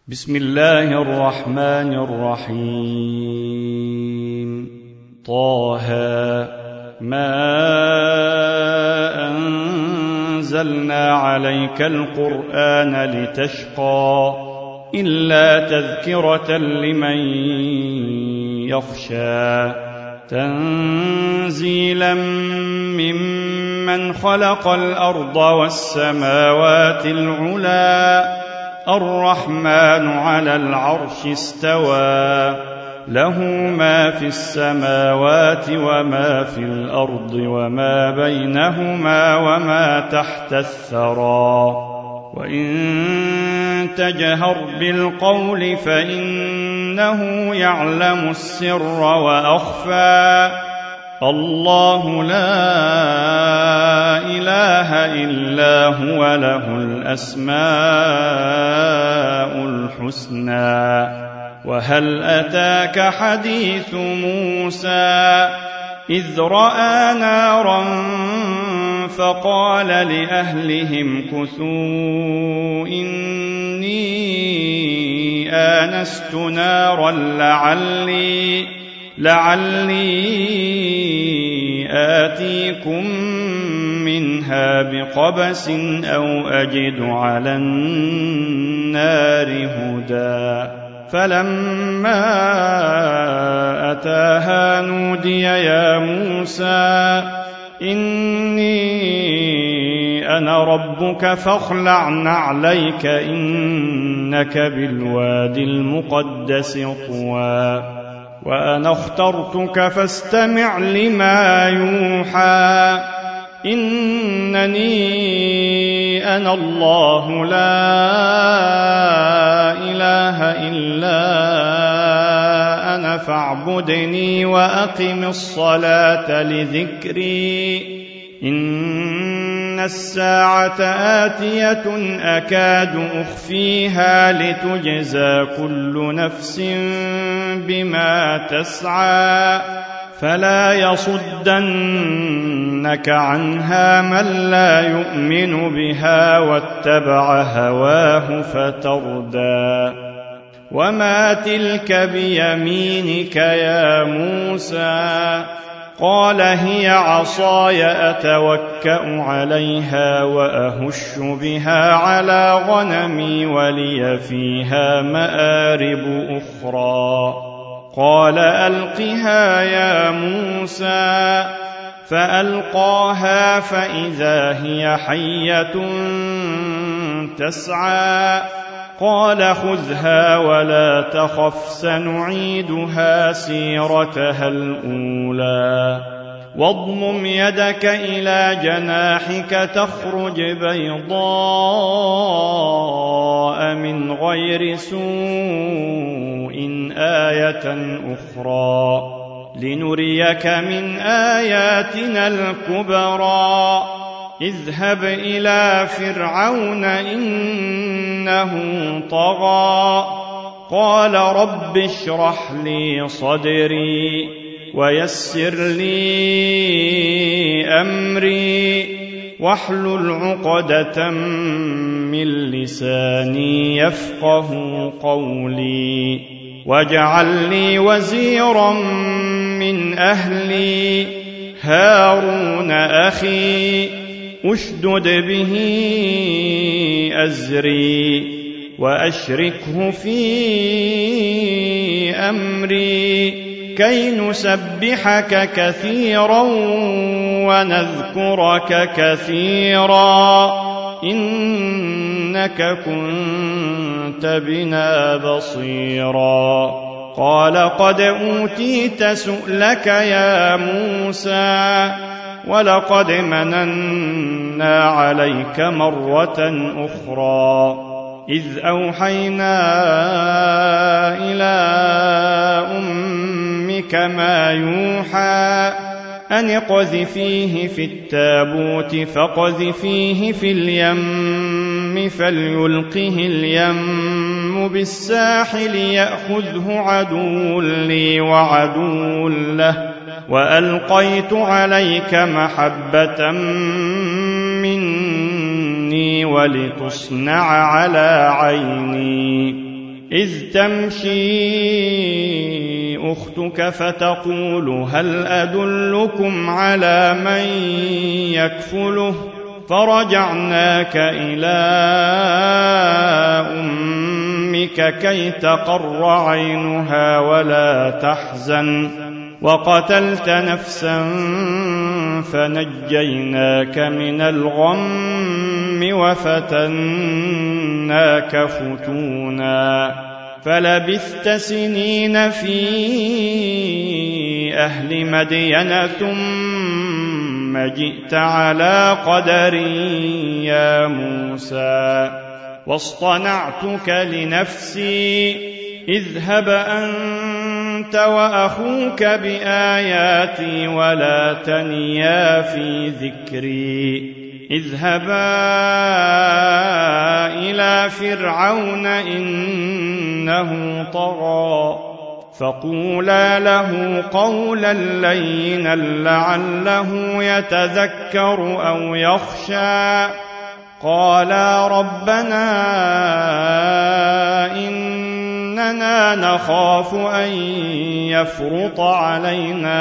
بسم الله الرحمن الرحيم. طه ما أنزلنا عليك القرآن لتشقى إلا تذكرة لمن يخشى تنزيلا ممن خلق الأرض والسماوات العلى الرحمن على العرش استوى له ما في السماوات وما في الأرض وما بينهما وما تحت الثرى وإن تجهر بالقول فإنه يعلم السر وأخفى الله لا إله إلا هو له الأسماء الحسنى. وهل أتاك حديث موسى إذ رأى نارا فقال لأهلهم كثوا إني آنست نارا لعلي آتيكم منها بقبس أو أجد على النار هدى. فلما أتاها نودي يا موسى إني أنا ربك فاخلع نعليك إنك بالوادي المقدس طوى وأنا اخترتك فاستمع لما يوحى إنني أنا الله لا إله إلا أنا فاعبدني وأقم الصلاة لذكري إن الساعة آتية أكاد أخفيها لتجزى كل نفس بما تسعى فلا يصدنك عنها من لا يؤمن بها واتبع هواه فتردى. وما تلك بيمينك يا موسى قال هي عصاي أتوكأ عليها وأهش بها على غنمي ولي فيها مآرب أخرى. قال ألقها يا موسى فألقاها فإذا هي حية تسعى. قال خذها ولا تخف سنعيدها سيرتها الأولى واضمم يدك إلى جناحك تخرج بيضاء من غير سوء آية أخرى لنريك من آياتنا الكبرى. اذهب إلى فرعون إنه طغى قال رب اشرح لي صدري ويسر لي أمري واحلل عقدة من لساني يفقه قولي واجعل لي وزيرا من أهلي هارون أخي أشدد به أزري وأشركه في أمري كي نسبحك كثيرا ونذكرك كثيرا إنك كنت بنا بصيرا. قال قد أوتيت سؤلك يا موسى ولقد مننا عليك مرة أخرى إذ أوحينا إلى أمك ما يوحى أن اقذفيه في التابوت فاقذفيه في اليم فليلقه اليم بالساحل يأخذه عدو لي وعدو له وألقيت عليك محبة مني ولتصنع على عيني إذ تمشي أختك فتقول هل أدلكم على من يكفله فرجعناك إلى أمك كي تقر عينها ولا تحزن وقتلت نفسا فنجيناك من الغم وفتناك فتونا فلبثت سنين في أهل مدين ثم جئت على قدر يا موسى واصطنعتك لنفسي اذهب أنت وأخوك بآياتي ولا تنيا في ذكري اذهبا إلى فرعون إنه طغى فقولا له قولا لينا لعله يتذكر أو يخشى قالا ربنا إننا نخاف أن يفرط علينا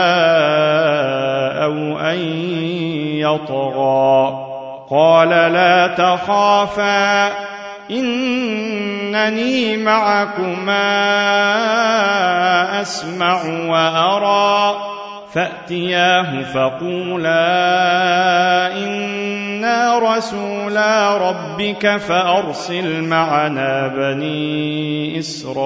أو أن يطغى قال لا تخافا إنني معكما أسمع وأرى فأتياه فقولا إنا رسولا ربك فأرسل معنا بني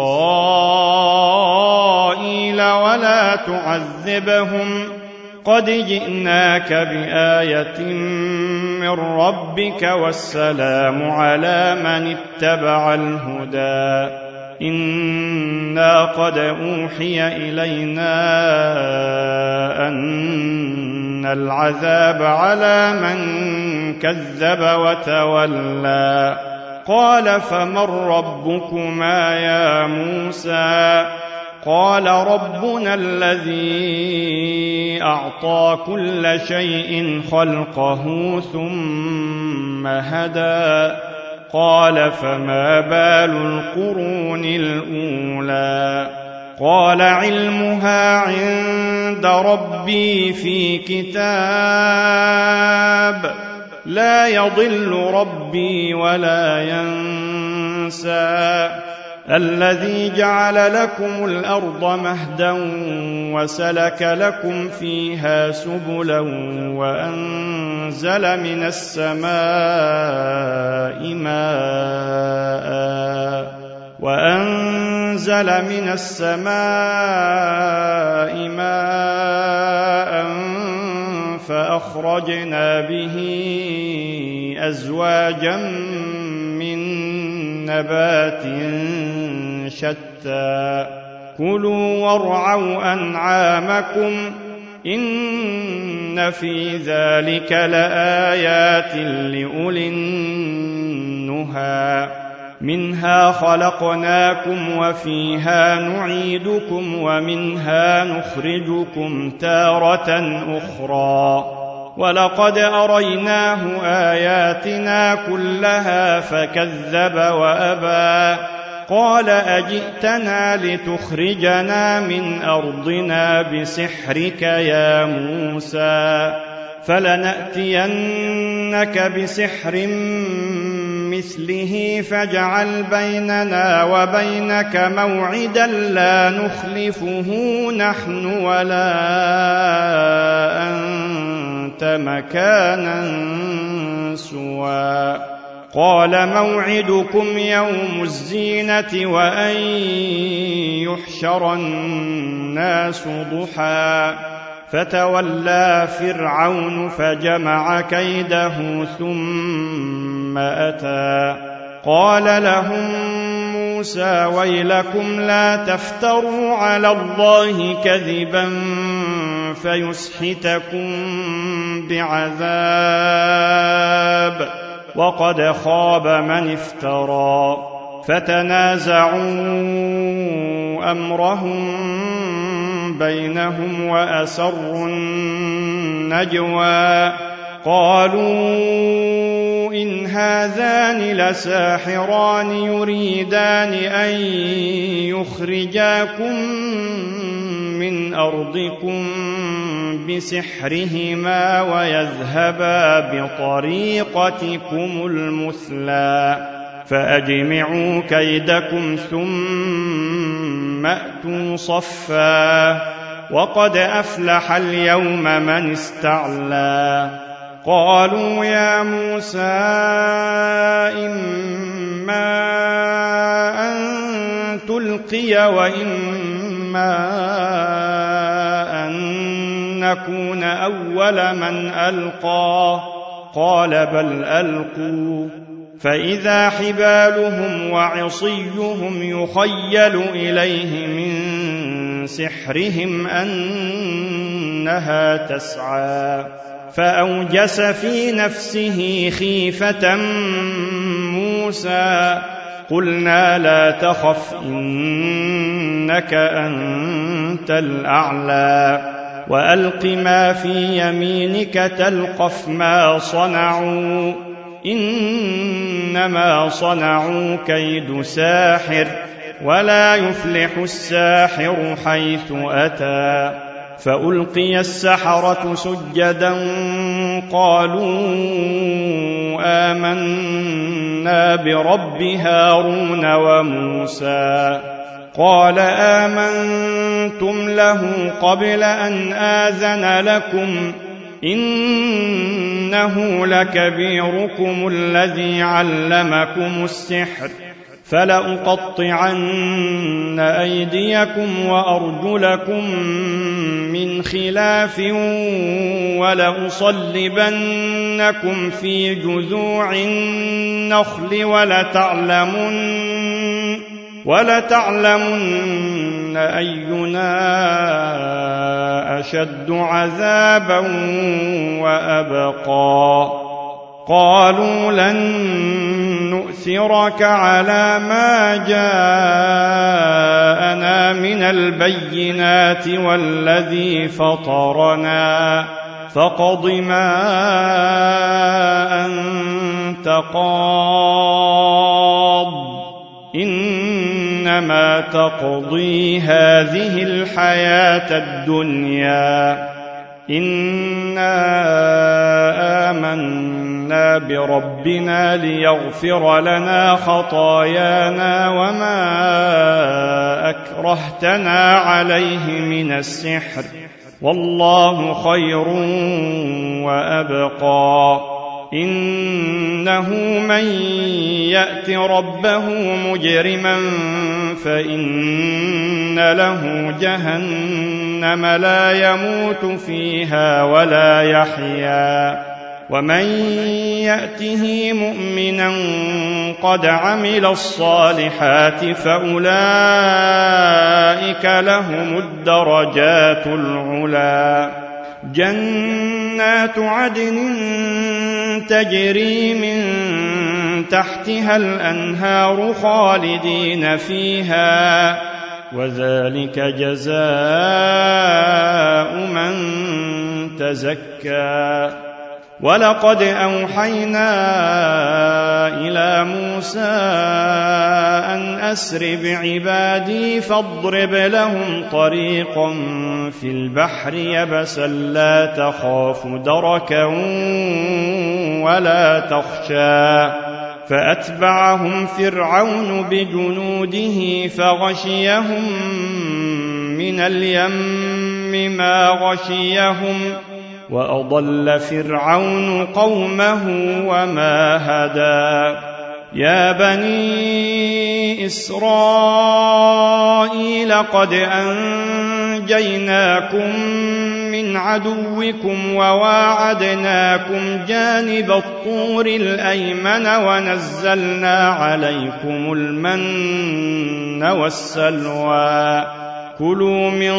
إسرائيل ولا تعذبهم قد جئناك بآية من ربك والسلام على من اتبع الهدى إنا قد أوحي إلينا أن العذاب على من كذب وتولى قال فمن ربكما يا موسى قال ربنا الذي أعطى كل شيء خلقه ثم هدى قال فما بال القرون الأولى قال علمها عند ربي في كتاب لا يضل ربي ولا ينسى الذي جعل لكم الأرض مهدا وسلك لكم فيها سبلا وأنزل من السماء ماء فأخرجنا به أزواجا من نبات شتى كلوا وارعوا أنعامكم إن في ذلك لآيات لأولي النهى منها خلقناكم وفيها نعيدكم ومنها نخرجكم تارة أخرى ولقد أريناه آياتنا كلها فكذب وأبى قال أجئتنا لتخرجنا من أرضنا بسحرك يا موسى فلنأتينك بسحر مثله فاجعل بيننا وبينك موعدا لا نخلفه نحن ولا أنت مكانا سوى قال موعدكم يوم الزينة وأن يحشر الناس ضحى فتولى فرعون فجمع كيده ثم أتى قال لهم موسى ويلكم لا تفتروا على الله كذبا فيسحتكم بعذاب وقد خاب من افترى فتنازعوا أمرهم بينهم وأسروا النجوى قالوا إن هذان لساحران يريدان أن يخرجاكم من أرضكم بسحرهما ويذهبا بطريقتكم المثلى فأجمعوا كيدكم ثم أتوا صفا وقد أفلح اليوم من استعلى قالوا يا موسى إما أن تلقي وإما أن نكون أول من ألقى قال بل ألقوا فإذا حبالهم وعصيهم يخيل إليه من سحرهم أنها تسعى فأوجس في نفسه خيفة موسى قلنا لا تخف إنك أنت الأعلى وألق ما في يمينك تلقف ما صنعوا إنما صنعوا كيد ساحر ولا يفلح الساحر حيث أتى فألقي السحرة سجدا قالوا آمنا برب هارون وموسى قال آمنتم له قبل أن آذن لكم إنه لكبيركم الذي علمكم السحر فلأقطعن أيديكم وأرجلكم من خلاف ولأصلبنكم في جذوع النخل ولتعلمن أينا أشد عذابا وأبقى قالوا لن نؤثرك على ما جاءنا من البينات والذي فطرنا فاقض ما أنت قاض إنما تقضي هذه الحياة الدنيا إنا آمنا بربنا ليغفر لنا خطايانا وما أكرهتنا عليه من السحر والله خير وأبقى إنه من يأت ربه مجرما فإن له جهنم لا يموت فيها ولا يحيا ومن يأته مؤمنا قد عمل الصالحات فأولئك لهم الدرجات العلى جنات عدن تجري من تحتها الأنهار خالدين فيها وذلك جزاء من تزكى ولقد أوحينا إلى موسى أن أسر بعبادي فاضرب لهم طريقا في البحر يبسا لا تخاف دركا ولا تخشى فأتبعهم فرعون بجنوده فغشيهم من اليم ما غشيهم وأضل فرعون قومه وما هدى يا بني إسرائيل قد أنجيناكم من عدوكم وواعدناكم جانب الطور الأيمن ونزلنا عليكم المن والسلوى كلوا من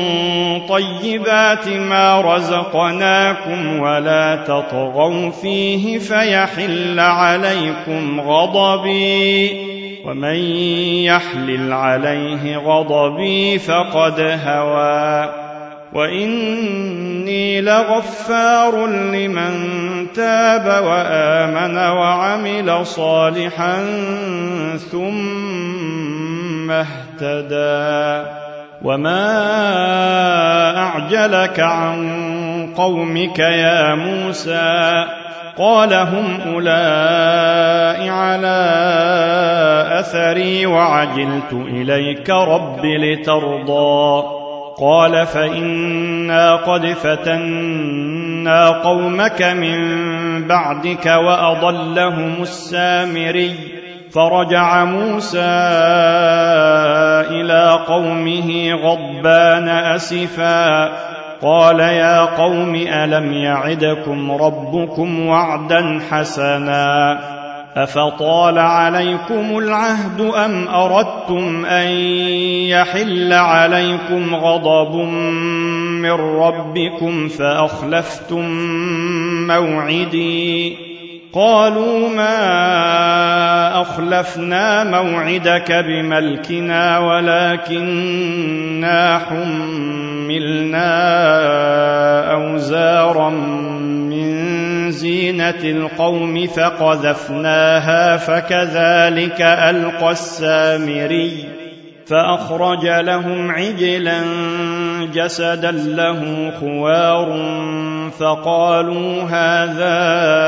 طيبات ما رزقناكم ولا تطغوا فيه فيحل عليكم غضبي ومن يحلل عليه غضبي فقد هوى وإني لغفار لمن تاب وآمن وعمل صالحا ثم اهتدى وما أعجلك عن قومك يا موسى قال هم أولئك على أثري وعجلت إليك رب لترضى قال فإنا قد فتنا قومك من بعدك وأضلهم السامري فرجع موسى إلى قومه غضبان أسفا قال يا قوم ألم يعدكم ربكم وعدا حسنا أفطال عليكم العهد أم أردتم أن يحل عليكم غضب من ربكم فأخلفتم موعدي قالوا ما أخلفنا موعدك بملكنا ولكننا حملنا أوزارا من زينة القوم فقذفناها فكذلك ألقى السامري فأخرج لهم عجلا جسدا له خوار فقالوا هذا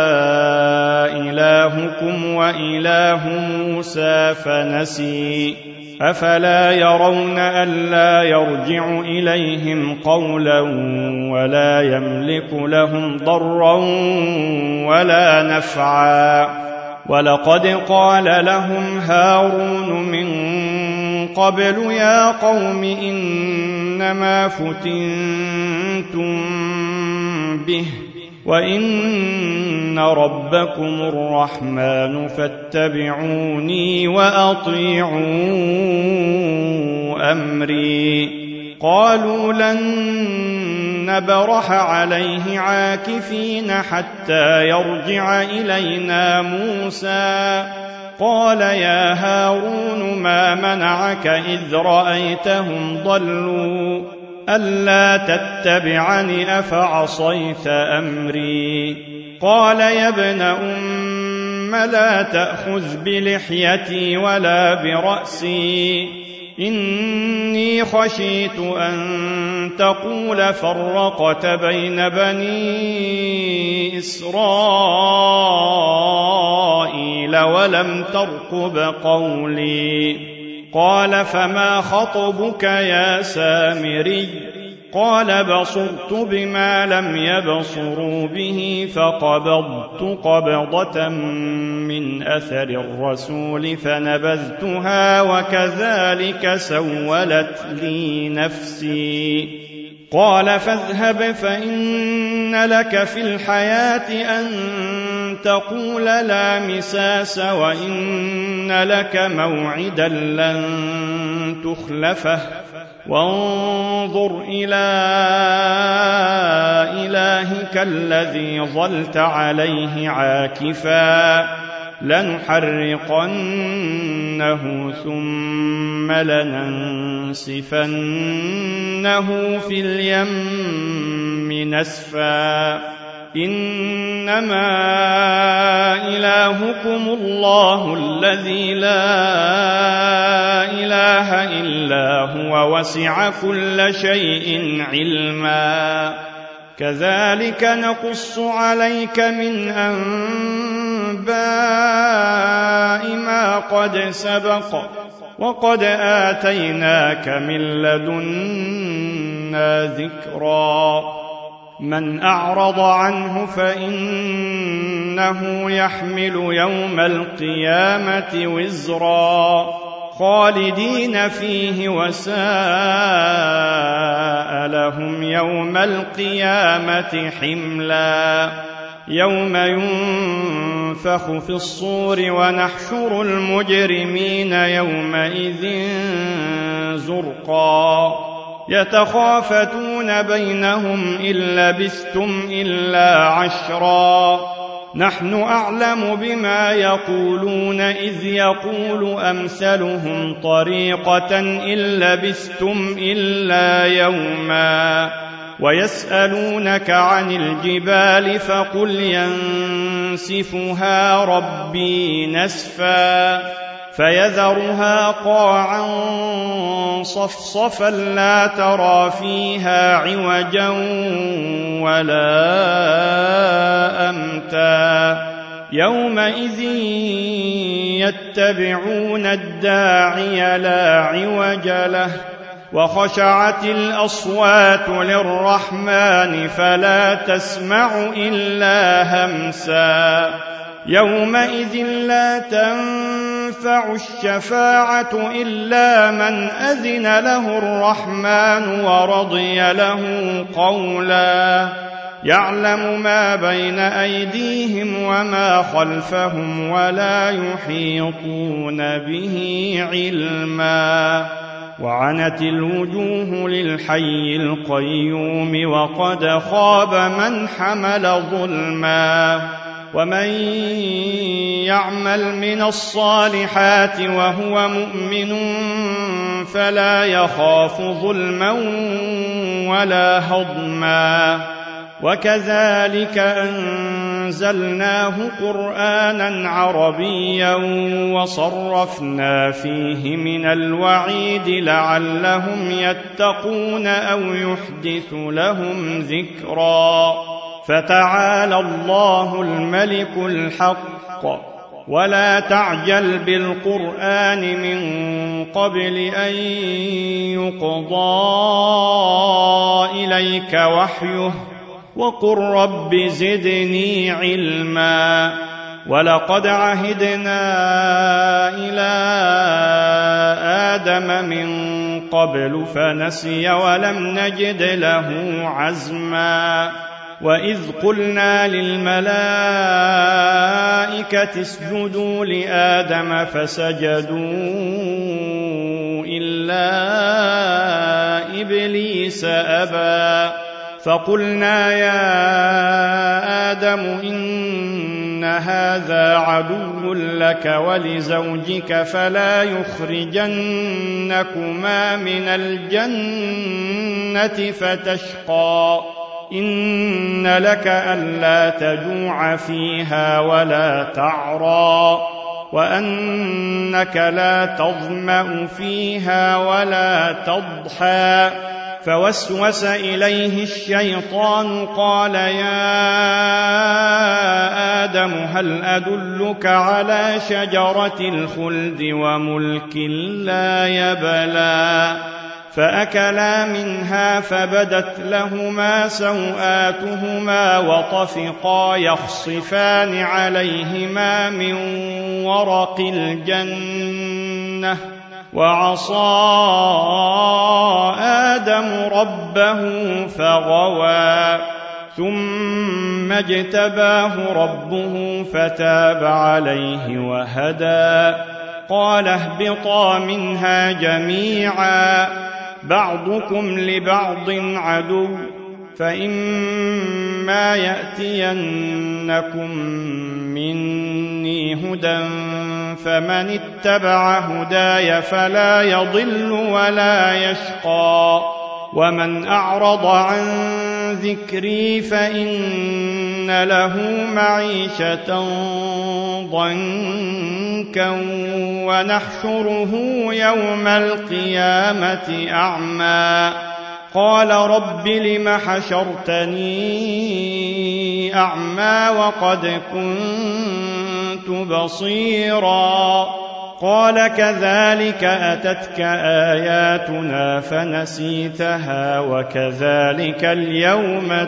إلهكم وإله موسى فنسي أفلا يرون ألا يرجع إليهم قولا ولا يملك لهم ضرا ولا نفعا ولقد قال لهم هارون من قبل يا قوم إنما فتنتم به وإن ربكم الرحمن فاتبعوني وأطيعوا أمري قالوا لن نبرح عليه عاكفين حتى يرجع إلينا موسى قال يا هارون ما منعك إذ رأيتهم ضلوا ألا تتبعني أفعصيت أمري قال يا ابن أم لا تأخذ بلحيتي ولا برأسي إني خشيت أن تقول فرقت بين بني إسرائيل ولم ترقب قولي قال فما خطبك يا سامري قال بصرت بما لم يبصروا به فقبضت قبضة من أثر الرسول فنبذتها وكذلك سولت لي نفسي قال فاذهب فإن لك في الحياة أن تقول لا مساس وإن لك موعدا لن تخلفه وانظر إلى إلهك الذي ظلت عليه عاكفا لنحرقنه ثم لننسفنه في اليم نسفا إنما إلهكم الله الذي لا إله إلا هو وسع كل شيء علما كذلك نقص عليك من أنباء ما قد سبق وقد آتيناك من لدنا ذكرا من أعرض عنه فإنه يحمل يوم القيامة وزرا خالدين فيه وساء لهم يوم القيامة حملا يوم ينفخ في الصور ونحشر المجرمين يومئذ زرقا يتخافتون بينهم إن لبثتم إلا عشرا نحن أعلم بما يقولون إذ يقول أمثلهم طريقة إن لبثتم إلا يوما ويسألونك عن الجبال فقل ينسفها ربي نسفا فيذرها قاعا صفصفا لا ترى فيها عوجا ولا أمتا يومئذ يتبعون الداعي لا عوج له وخشعت الأصوات للرحمن فلا تسمع إلا همسا يومئذ لا تنفع الشفاعة إلا من أذن له الرحمن ورضي له قولا يعلم ما بين أيديهم وما خلفهم ولا يحيطون به علما وعنت الوجوه للحي القيوم وقد خاب من حمل ظلما ومن يعمل من الصالحات وهو مؤمن فلا يخاف ظلما ولا هضما وكذلك أنزلناه قرآنا عربيا وصرفنا فيه من الوعيد لعلهم يتقون أو يحدث لهم ذكرا فتعالى الله الملك الحق ولا تعجل بالقرآن من قبل أن يقضى إليك وحيه وقل رب زدني علما ولقد عهدنا إلى آدم من قبل فنسي ولم نجد له عزما وإذ قلنا للملائكة اسجدوا لآدم فسجدوا إلا إبليس أبى فقلنا يا آدم إن هذا عدو لك ولزوجك فلا يخرجنكما من الجنة فتشقى إن لك ألا تجوع فيها ولا تعرى وأنك لا تظمأ فيها ولا تضحى فوسوس إليه الشيطان قال يا آدم هل أدلك على شجرة الخلد وملك لا يبلى فأكلا منها فبدت لهما سوآتهما وطفقا يخصفان عليهما من ورق الجنة وعصى آدم ربه فغوى ثم اجتباه ربه فتاب عليه وهدى قال اهبطا منها جميعا بعضكم لبعض عدو فإما يأتينكم مني هدى فمن اتبع هداي فلا يضل ولا يشقى ومن أعرض عن ذكري فإن له معيشة ضنكا ونحشره يوم القيامة أعمى قال رب لم حشرتني أعمى وقد كنت بصيرا قال كذلك أتتك آياتنا فنسيتها وكذلك اليوم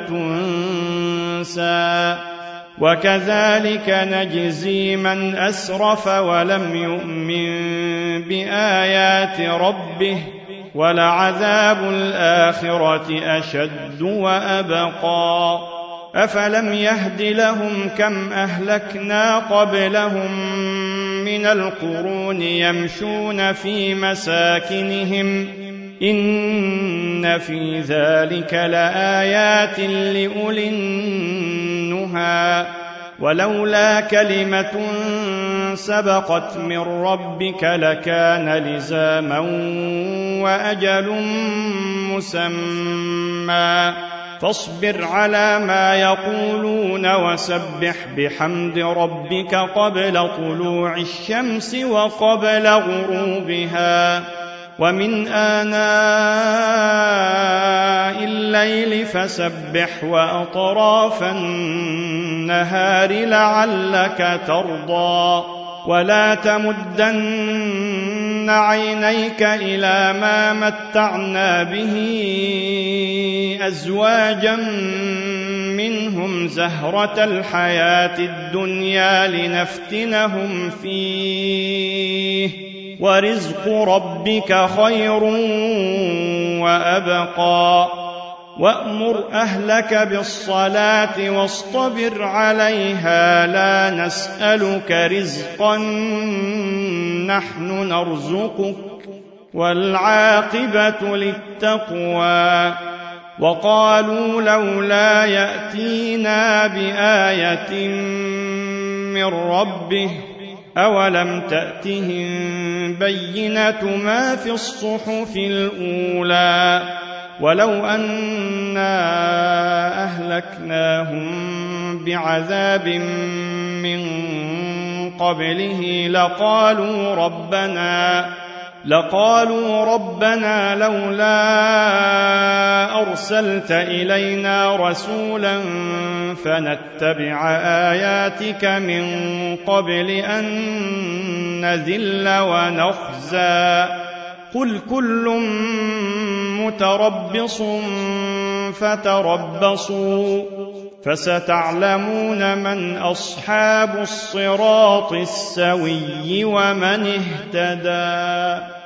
تنسى وكذلك نجزي من أسرف ولم يؤمن بآيات ربه ولعذاب الآخرة أشد وأبقى أفلم يهد لهم كم أهلكنا قبلهم من القرون يمشون في مساكنهم إن في ذلك لآيات لأولي النهى ولولا كلمة سبقت من ربك لكان لزاما وأجل مسمى فاصبر على ما يقولون وسبح بحمد ربك قبل طلوع الشمس وقبل غروبها ومن آناء الليل فسبح وأطراف النهار لعلك ترضى ولا تمدن عينيك إلى ما متعنا به أزواجا منهم زهرة الحياة الدنيا لنفتنهم فيه ورزق ربك خير وأبقى وأمر أهلك بالصلاة واصطبر عليها لا نسألك رزقا نحن نرزقك والعاقبة للتقوى وقالوا لولا يأتينا بآية من ربه أولم تأتهم بينة ما في الصحف الأولى ولو أنا أهلكناهم بعذاب من قبله لقالوا ربنا لولا أرسلت إلينا رسولا فنتبع آياتك من قبل أن نذل ونخزى قل كل متربص فتربصوا فستعلمون من أصحاب الصراط السوي ومن اهتدى.